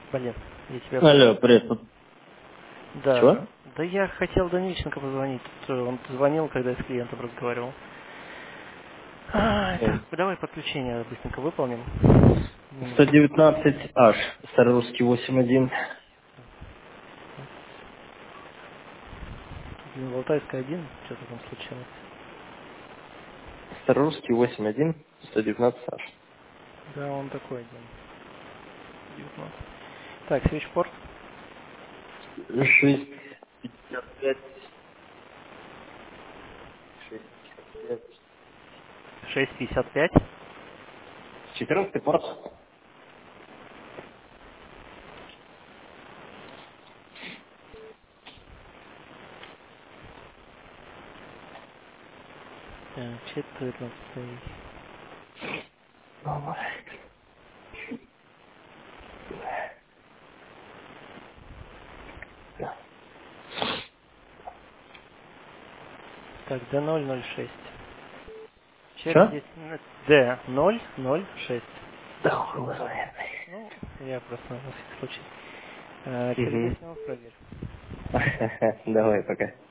Блин, я тебя... Алло, привет. Да, Чего? да я хотел Данильченко позвонить. Тут он звонил, когда я с клиентом разговаривал. Так, давай подключение быстренько выполним. Минутку. 119H, Старорусский 8.1. Блин, Алтайская 1, что-то там случилось. Старорусский 8.1, 119H. Да, он такой один. 19. Так, свечпорт. 655. 655. 6,55. 14 порт. Так, 14. Так, D006. Через Что? 10 минут. D006. Да хуй знает. Ну, я просто на всякий случай. Через Угу. 10 минут проверь. Давай, пока.